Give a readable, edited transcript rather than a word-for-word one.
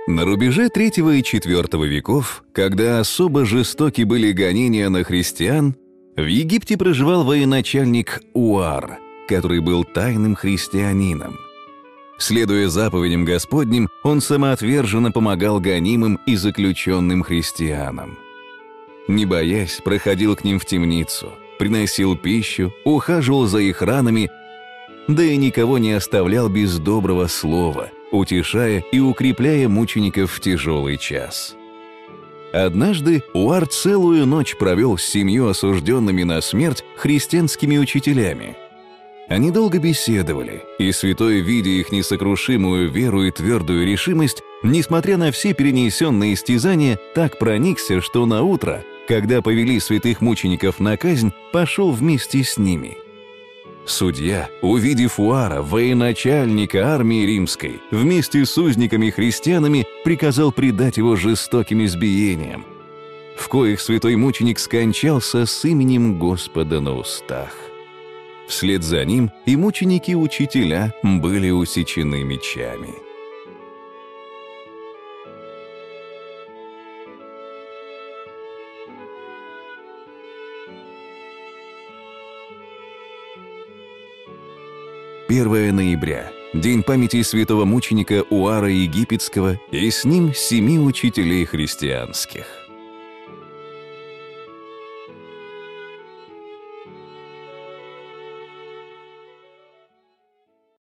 На рубеже III и IV веков, когда особо жестоки были гонения на христиан, в Египте проживал военачальник Уар, который был тайным христианином. Следуя заповедям Господним, он самоотверженно помогал гонимым и заключенным христианам. Не боясь, проходил к ним в темницу, приносил пищу, ухаживал за их ранами, да и никого не оставлял без доброго слова, утешая и укрепляя мучеников в тяжелый час. Однажды Уар целую ночь провел с 7 осужденными на смерть христианскими учителями. Они долго беседовали, и святой, видя их несокрушимую веру и твердую решимость, несмотря на все перенесенные истязания, так проникся, что наутро, когда повели святых мучеников на казнь, пошел вместе с ними. Судья, увидев Уара, военачальника армии римской, вместе с узниками-христианами приказал предать его жестоким избиениям, в коих святой мученик скончался с именем Господа на устах. Вслед за ним и мученики-учителя были усечены мечами. «1 ноября. День памяти святого мученика Уара Египетского и с ним 7 учителей христианских».